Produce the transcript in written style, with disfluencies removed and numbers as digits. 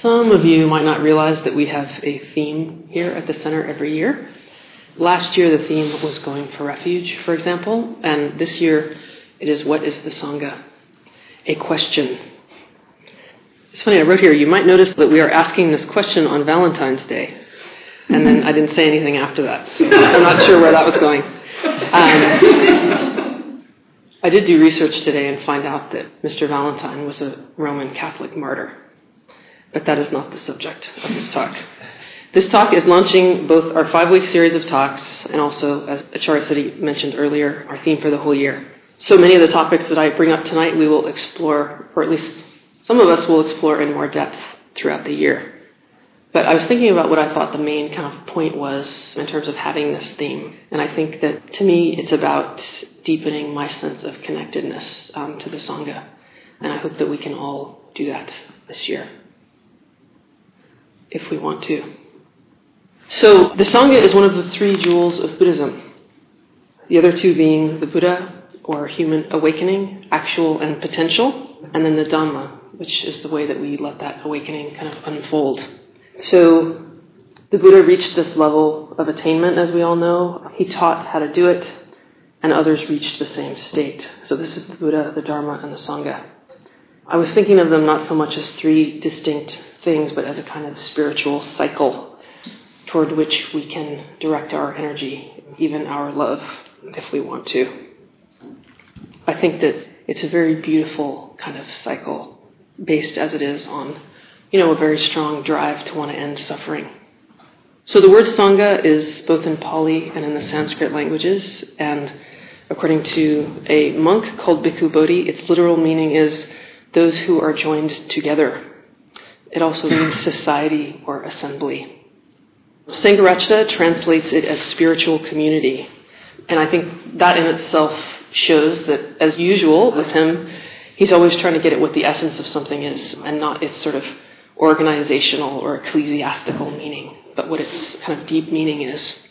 Some of you might not realize that we have a theme here at the center every year. Last year the theme was going for refuge, for example, and this year it is what is the Sangha? A question. It's funny, I wrote here, you might notice that we are asking this question on Valentine's Day, and then I didn't say anything after that, so I'm not sure where that was going. I did do research today and find out that Mr. Valentine was a Roman Catholic martyr. But that is not the subject of this talk. This talk is launching both our 5-week series of talks and also, as Acharya Siddhi mentioned earlier, our theme for the whole year. So many of the topics that I bring up tonight we will explore, or at least some of us will explore in more depth throughout the year. But I was thinking about what I thought the main kind of point was in terms of having this theme. And I think that, to me, it's about deepening my sense of connectedness to the Sangha. And I hope that we can all do that this year, if we want to. So the Sangha is one of the 3 jewels of Buddhism. The other 2 being the Buddha, or human awakening, actual and potential, and then the Dhamma, which is the way that we let that awakening kind of unfold. So the Buddha reached this level of attainment, as we all know. He taught how to do it, and others reached the same state. So this is the Buddha, the Dharma, and the Sangha. I was thinking of them not so much as 3 distinct things, but as a kind of spiritual cycle toward which we can direct our energy, even our love, if we want to. I think that it's a very beautiful kind of cycle, based as it is on, a very strong drive to want to end suffering. So the word Sangha is both in Pali and in the Sanskrit languages, and according to a monk called Bhikkhu Bodhi, its literal meaning is those who are joined together. It also means society or assembly. Sangharakshita translates it as spiritual community. And I think that in itself shows that, as usual with him, he's always trying to get at what the essence of something is, and not its sort of organizational or ecclesiastical meaning, but what its kind of deep meaning is.